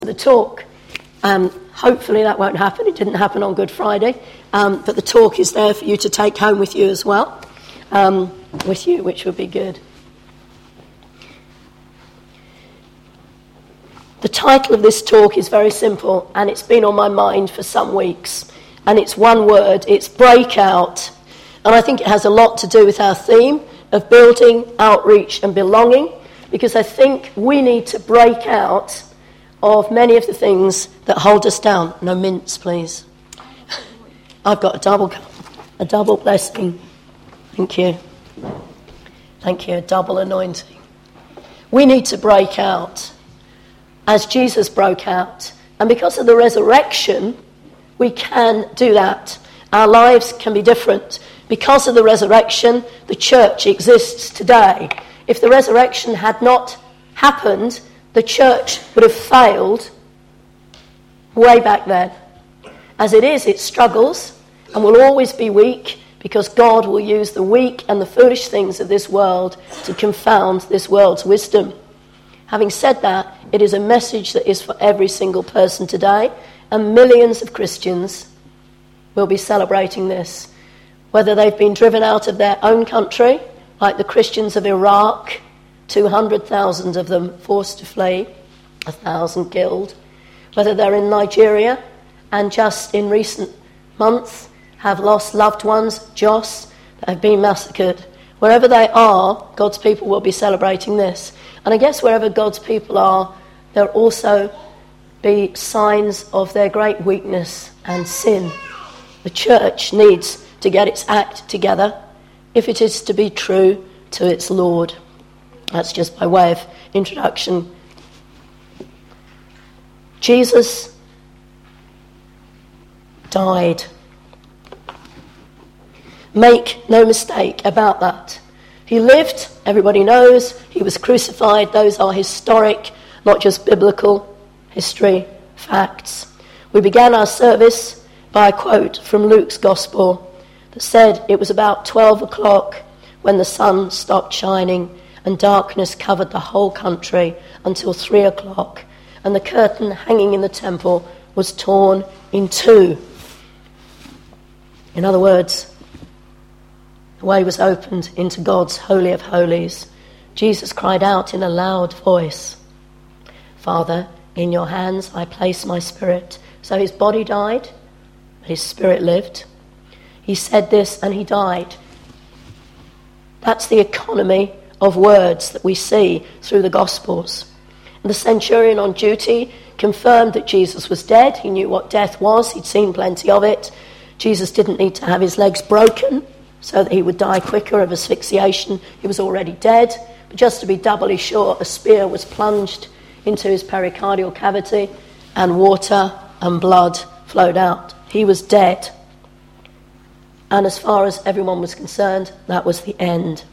The talk, hopefully that won't happen. It didn't happen on Good Friday, but the talk is there for you to take home with you as well, which would be good. The title of this talk is very simple, and it's been on my mind for some weeks, and it's one word, it's breakout, and I think it has a lot to do with our theme of building, outreach and belonging, because I think we need to break out of many of the things that hold us down. No mints, please. I've got a double blessing. Thank you. Thank you, a double anointing. We need to break out as Jesus broke out. And because of the resurrection, we can do that. Our lives can be different. Because of the resurrection, the church exists today. If the resurrection had not happened, the church would have failed way back then. As it is, it struggles and will always be weak, because God will use the weak and the foolish things of this world to confound this world's wisdom. Having said that, it is a message that is for every single person today, and millions of Christians will be celebrating this. Whether they've been driven out of their own country, like the Christians of Iraq, 200,000 of them forced to flee, 1,000 killed. Whether they're in Nigeria and just in recent months have lost loved ones, Jos, that have been massacred. Wherever they are, God's people will be celebrating this. And I guess wherever God's people are, there'll also be signs of their great weakness and sin. The church needs to get its act together if it is to be true to its Lord. That's just by way of introduction. Jesus died. Make no mistake about that. He lived, everybody knows. He was crucified. Those are historic, not just biblical history, facts. We began our service by a quote from Luke's Gospel that said it was about 12 o'clock when the sun stopped shining and darkness covered the whole country until 3 o'clock, and the curtain hanging in the temple was torn in two. In other words, the way was opened into God's Holy of Holies. Jesus cried out in a loud voice, "Father, in your hands I place my spirit." So his body died, but his spirit lived. He said this and he died. That's the economy of words that we see through the Gospels. The centurion on duty confirmed that Jesus was dead. He knew what death was. He'd seen plenty of it. Jesus didn't need to have his legs broken so that he would die quicker of asphyxiation. He was already dead. But just to be doubly sure, a spear was plunged into his pericardial cavity and water and blood flowed out. He was dead. And as far as everyone was concerned, that was the end.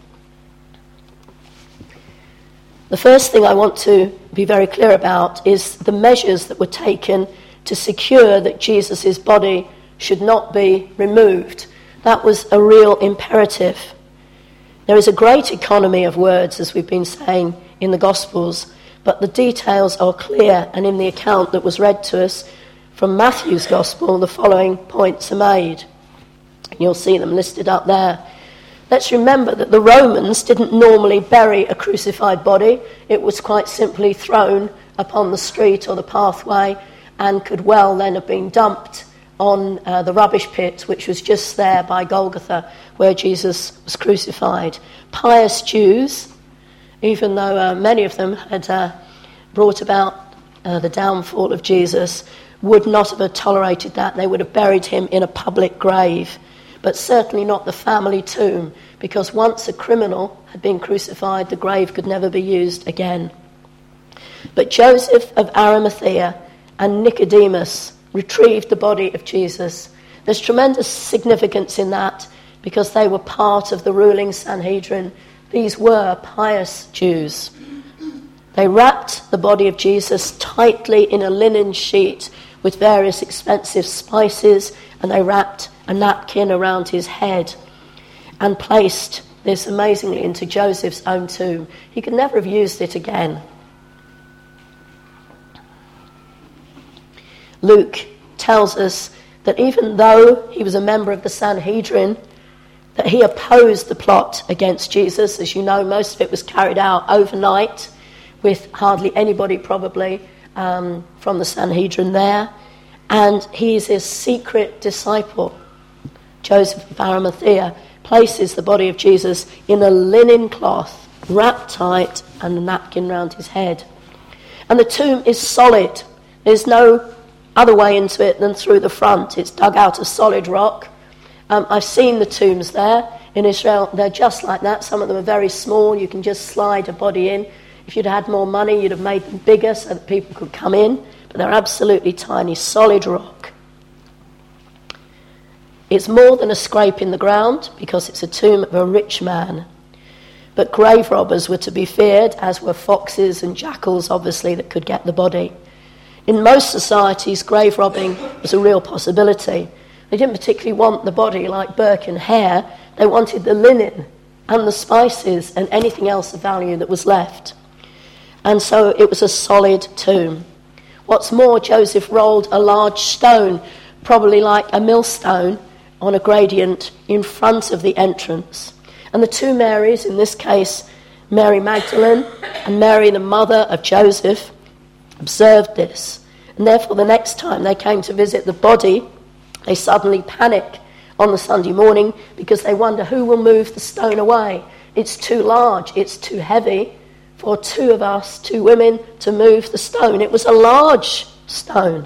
The first thing I want to be very clear about is the measures that were taken to secure that Jesus' body should not be removed. That was a real imperative. There is a great economy of words, as we've been saying, in the Gospels, but the details are clear, and in the account that was read to us from Matthew's Gospel, the following points are made. You'll see them listed up there. Let's remember that the Romans didn't normally bury a crucified body. It was quite simply thrown upon the street or the pathway and could well then have been dumped on the rubbish pit, which was just there by Golgotha, where Jesus was crucified. Pious Jews, even though many of them had brought about the downfall of Jesus, would not have tolerated that. They would have buried him in a public grave, but certainly not the family tomb, because once a criminal had been crucified, the grave could never be used again. But Joseph of Arimathea and Nicodemus retrieved the body of Jesus. There's tremendous significance in that, because they were part of the ruling Sanhedrin. These were pious Jews. They wrapped the body of Jesus tightly in a linen sheet with various expensive spices, and they wrapped a napkin around his head and placed this amazingly into Joseph's own tomb. He could never have used it again. Luke tells us that even though he was a member of the Sanhedrin, that he opposed the plot against Jesus. As you know, most of it was carried out overnight with hardly anybody probably from the Sanhedrin there. And he is his secret disciple. Joseph of Arimathea places the body of Jesus in a linen cloth, wrapped tight, and a napkin round his head. And the tomb is solid. There's no other way into it than through the front. It's dug out of solid rock. I've seen the tombs there in Israel. They're just like that. Some of them are very small. You can just slide a body in. If you'd had more money, you'd have made them bigger so that people could come in. But they're absolutely tiny, solid rock. It's more than a scrape in the ground because it's a tomb of a rich man. But grave robbers were to be feared, as were foxes and jackals, obviously, that could get the body. In most societies, grave robbing was a real possibility. They didn't particularly want the body like Burke and Hare. They wanted the linen and the spices and anything else of value that was left. And so it was a solid tomb. What's more, Joseph rolled a large stone, probably like a millstone, on a gradient in front of the entrance. And the two Marys, in this case, Mary Magdalene and Mary, the mother of Joseph, observed this. And therefore, the next time they came to visit the body, they suddenly panic on the Sunday morning because they wonder who will move the stone away. It's too large, it's too heavy for two of us, two women, to move the stone. It was a large stone.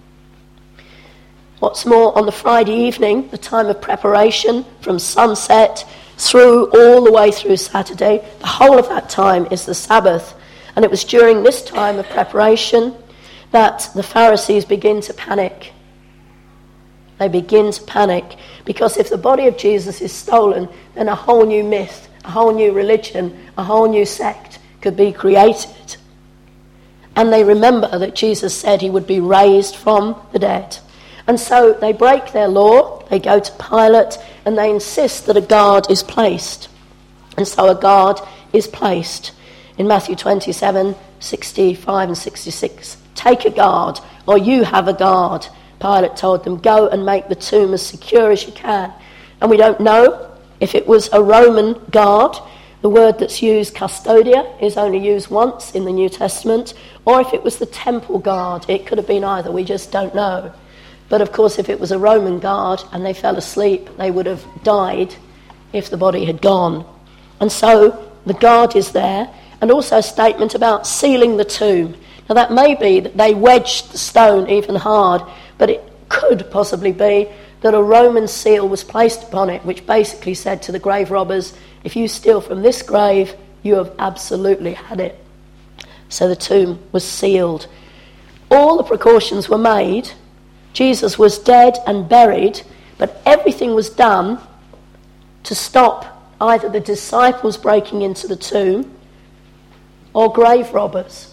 What's more, on the Friday evening, the time of preparation, from sunset through all the way through Saturday, the whole of that time is the Sabbath. And it was during this time of preparation that the Pharisees begin to panic. They begin to panic because if the body of Jesus is stolen, then a whole new myth, a whole new religion, a whole new sect could be created. And they remember that Jesus said he would be raised from the dead. And so they break their law, they go to Pilate, and they insist that a guard is placed. And so a guard is placed. In Matthew 27, 65 and 66, take a guard, or you have a guard. Pilate told them, go and make the tomb as secure as you can. And we don't know if it was a Roman guard. The word that's used, custodia, is only used once in the New Testament, or if it was the temple guard. It could have been either, we just don't know. But of course, if it was a Roman guard and they fell asleep, they would have died if the body had gone. And so the guard is there, and also a statement about sealing the tomb. Now that may be that they wedged the stone even hard, but it could possibly be that a Roman seal was placed upon it, which basically said to the grave robbers, if you steal from this grave, you have absolutely had it. So the tomb was sealed. All the precautions were made. Jesus was dead and buried, but everything was done to stop either the disciples breaking into the tomb or grave robbers.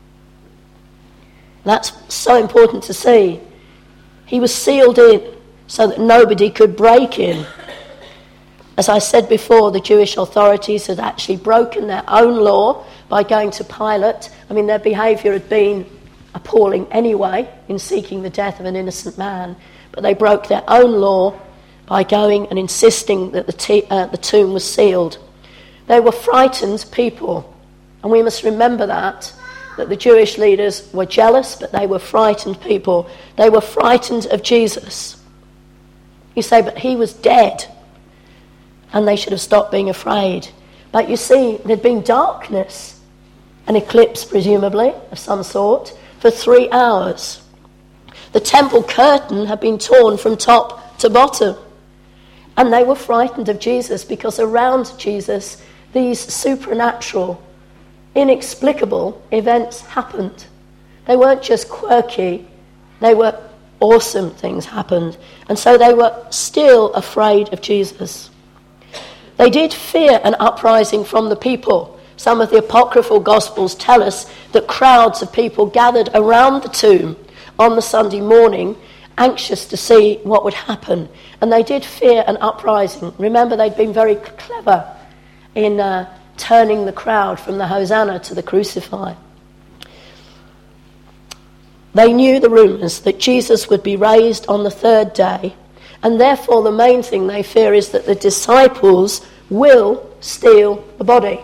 That's so important to see. He was sealed in so that nobody could break in. As I said before, the Jewish authorities had actually broken their own law by going to Pilate. I mean, their behaviour had been appalling anyway in seeking the death of an innocent man, but they broke their own law by going and insisting that the tomb was sealed. They were frightened people, and we must remember that the Jewish leaders were jealous, but they were frightened people. They were frightened of Jesus. You say, but he was dead, and they should have stopped being afraid. But you see, there'd been darkness, an eclipse presumably of some sort, for 3 hours. The temple curtain had been torn from top to bottom. And they were frightened of Jesus because around Jesus, these supernatural, inexplicable events happened. They weren't just quirky, they were awesome things happened. And so they were still afraid of Jesus. They did fear an uprising from the people. Some of the apocryphal Gospels tell us that crowds of people gathered around the tomb on the Sunday morning, anxious to see what would happen. And they did fear an uprising. Remember, they'd been very clever in turning the crowd from the Hosanna to the Crucify. They knew the rumours that Jesus would be raised on the third day, and therefore the main thing they fear is that the disciples will steal the body.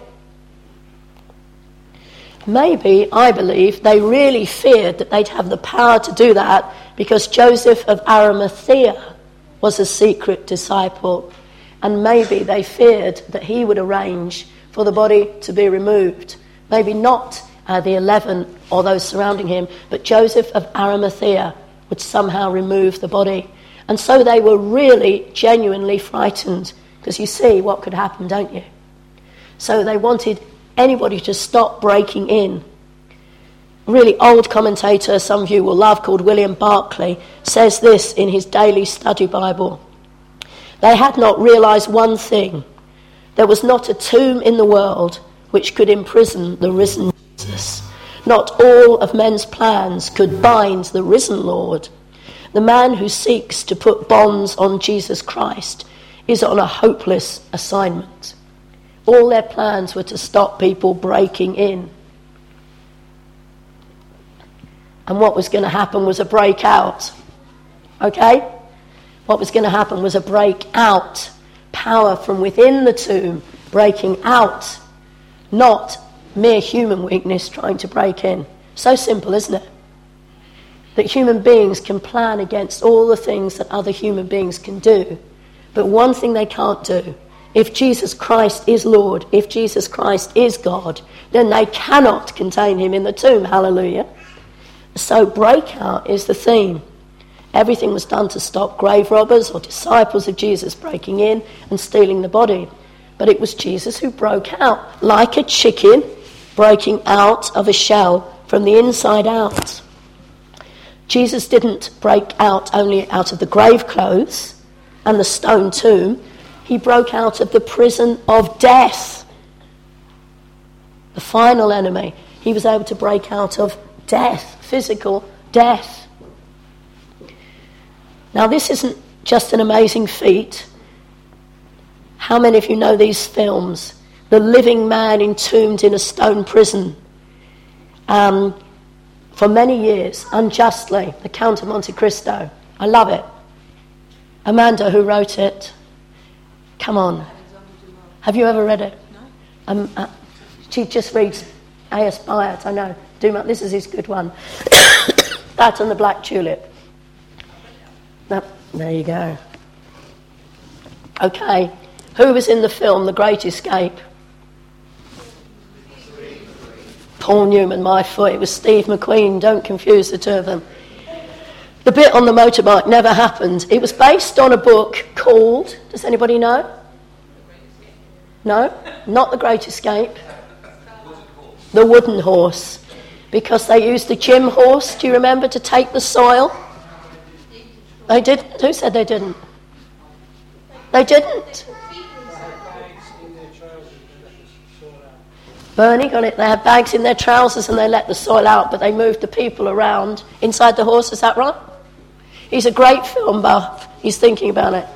Maybe, I believe, they really feared that they'd have the power to do that because Joseph of Arimathea was a secret disciple, and maybe they feared that he would arrange for the body to be removed. Maybe not the 11 or those surrounding him, but Joseph of Arimathea would somehow remove the body. And so they were really genuinely frightened, because you see what could happen, don't you? So they wanted anybody to stop breaking in. A really old commentator, some of you will love, called William Barclay, says this in his daily study Bible. They had not realised one thing. There was not a tomb in the world which could imprison the risen Jesus. Not all of men's plans could bind the risen Lord. The man who seeks to put bonds on Jesus Christ is on a hopeless assignment. All their plans were to stop people breaking in. And what was going to happen was a breakout. Okay? What was going to happen was a breakout. Power from within the tomb breaking out. Not mere human weakness trying to break in. So simple, isn't it? That human beings can plan against all the things that other human beings can do. But one thing they can't do. If Jesus Christ is Lord, if Jesus Christ is God, then they cannot contain him in the tomb. Hallelujah. So breakout is the theme. Everything was done to stop grave robbers or disciples of Jesus breaking in and stealing the body. But it was Jesus who broke out, like a chicken breaking out of a shell from the inside out. Jesus didn't break out only out of the grave clothes and the stone tomb. He broke out of the prison of death. The final enemy. He was able to break out of death, physical death. Now this isn't just an amazing feat. How many of you know these films? The living man entombed in a stone prison. For many years, unjustly, The Count of Monte Cristo. I love it. Amanda, who wrote it, come on. Have you ever read it? No. She just reads A.S. Byatt, I know. Dumas, this is his good one. That and The Black Tulip. No, there you go. Okay. Who was in the film The Great Escape? Paul Newman, my foot. It was Steve McQueen. Don't confuse the two of them. The bit on the motorbike never happened. It was based on a book called, does anybody know? No? Not The Great Escape. The Wooden Horse. Because they used the gym horse, do you remember, to take the soil? They didn't. Who said they didn't? They didn't. Bernie got it. They had bags in their trousers and they let the soil out, but they moved the people around inside the horse. Is that right? He's a great film buff. He's thinking about it.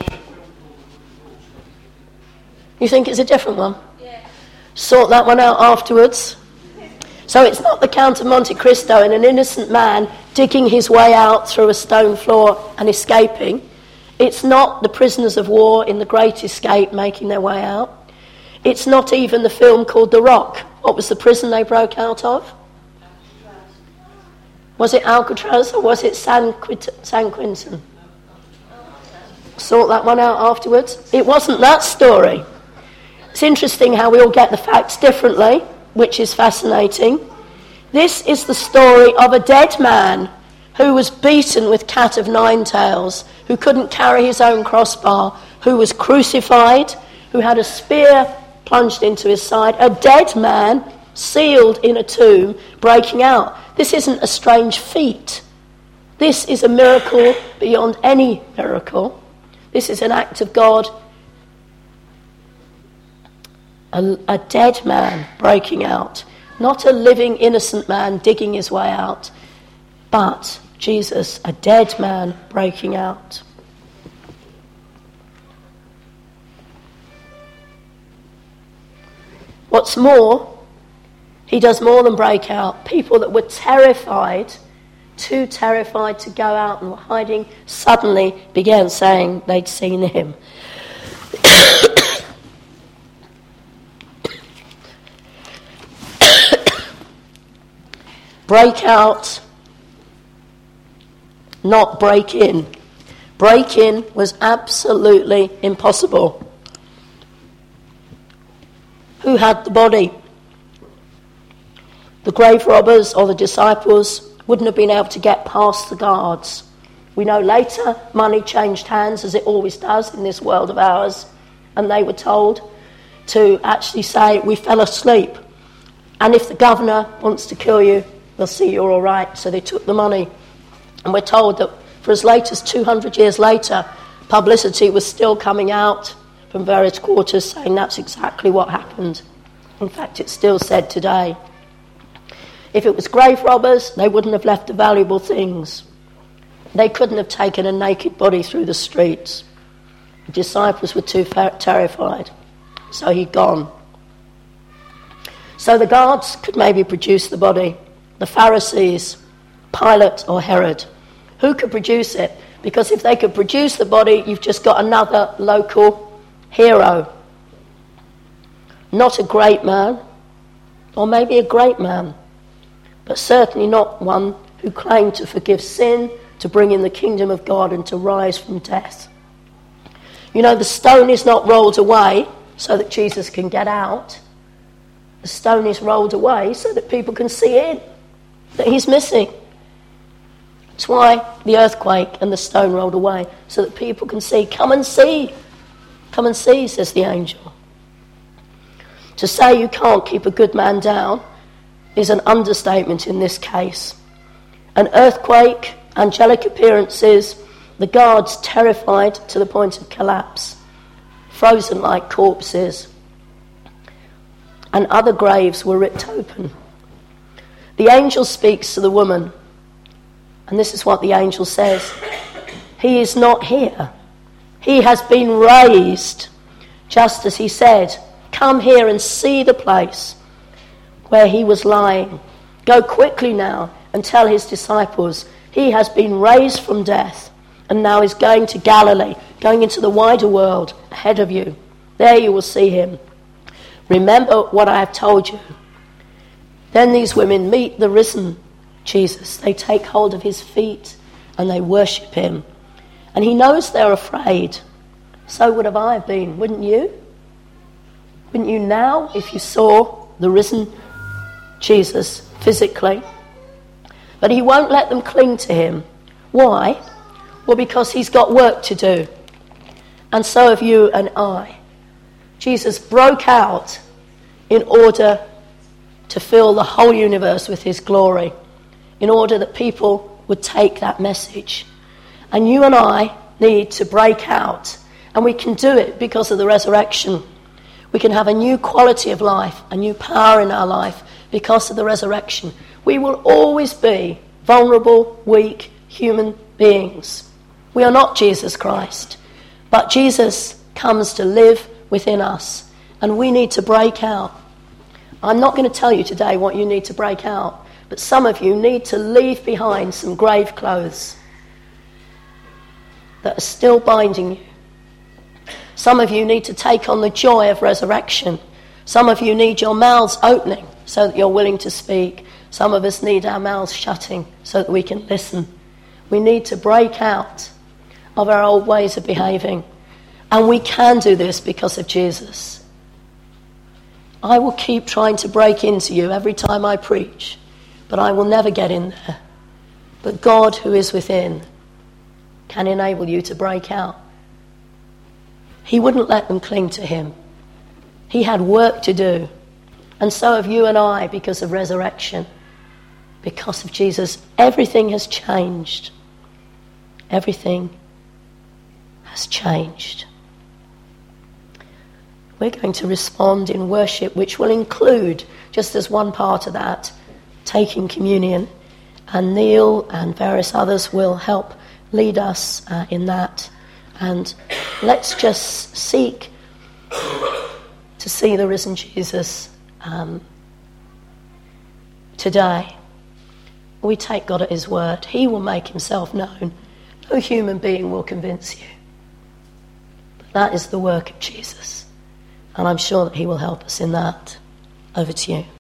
You think it's a different one? Yeah. Sort that one out afterwards. So it's not the Count of Monte Cristo and an innocent man digging his way out through a stone floor and escaping. It's not the prisoners of war in The Great Escape making their way out. It's not even the film called The Rock. What was the prison they broke out of? Was it Alcatraz or was it San Quentin? Sort that one out afterwards. It wasn't that story. It's interesting how we all get the facts differently, which is fascinating. This is the story of a dead man who was beaten with cat of nine tails, who couldn't carry his own crossbar, who was crucified, who had a spear plunged into his side, a dead man sealed in a tomb, breaking out. This isn't a strange feat. This is a miracle beyond any miracle. This is an act of God. A dead man breaking out. Not a living, innocent man digging his way out, but Jesus, a dead man breaking out. What's more, he does more than break out. People that were terrified too terrified to go out and were hiding, suddenly began saying they'd seen him. Break out, not break in. Break in was absolutely impossible. Who had the body? The grave robbers or the disciples wouldn't have been able to get past the guards. We know later money changed hands, as it always does in this world of ours, and they were told to actually say, we fell asleep, and if the governor wants to kill you, they'll see you're all right. So they took the money. And we're told that for as late as 200 years later, publicity was still coming out from various quarters saying that's exactly what happened. In fact, it's still said today. If it was grave robbers, they wouldn't have left the valuable things. They couldn't have taken a naked body through the streets. The disciples were too terrified, so he'd gone. So the guards could maybe produce the body. The Pharisees, Pilate or Herod. Who could produce it? Because if they could produce the body, you've just got another local hero. Not a great man, or maybe a great man, but certainly not one who claimed to forgive sin, to bring in the kingdom of God and to rise from death. You know, the stone is not rolled away so that Jesus can get out. The stone is rolled away so that people can see in, that he's missing. That's why the earthquake and the stone rolled away, so that people can see. Come and see. Come and see, says the angel. To say you can't keep a good man down is an understatement in this case. An earthquake, angelic appearances, the guards terrified to the point of collapse, frozen like corpses, and other graves were ripped open. The angel speaks to the woman, and this is what the angel says. He is not here. He has been raised, just as he said. Come here and see the place where he was lying. Go quickly now and tell his disciples, he has been raised from death and now is going to Galilee, going into the wider world ahead of you. There you will see him. Remember what I have told you. Then these women meet the risen Jesus. They take hold of his feet and they worship him. And he knows they're afraid. So would have I been, wouldn't you? Wouldn't you now if you saw the risen Jesus physically? But he won't let them cling to him. Why? Well, because he's got work to do. And so have you and I. Jesus broke out in order to fill the whole universe with his glory, in order that people would take that message. And you and I need to break out, and we can do it because of the resurrection. We can have a new quality of life, a new power in our life because of the resurrection. We will always be vulnerable, weak, human beings. We are not Jesus Christ, but Jesus comes to live within us, and we need to break out. I'm not going to tell you today what you need to break out, but some of you need to leave behind some grave clothes that are still binding you. Some of you need to take on the joy of resurrection. Some of you need your mouths opening so that you're willing to speak. Some of us need our mouths shutting so that we can listen. We need to break out of our old ways of behaving. And we can do this because of Jesus. I will keep trying to break into you every time I preach, but I will never get in there. But God, who is within, can enable you to break out. He wouldn't let them cling to him. He had work to do. And so have you and I because of resurrection. Because of Jesus, everything has changed. Everything has changed. We're going to respond in worship, which will include, just as one part of that, taking communion. And Neil and various others will help lead us in that. And let's just seek to see the risen Jesus today. We take God at his word. He will make himself known. No human being will convince you. But that is the work of Jesus. And I'm sure that he will help us in that. Over to you.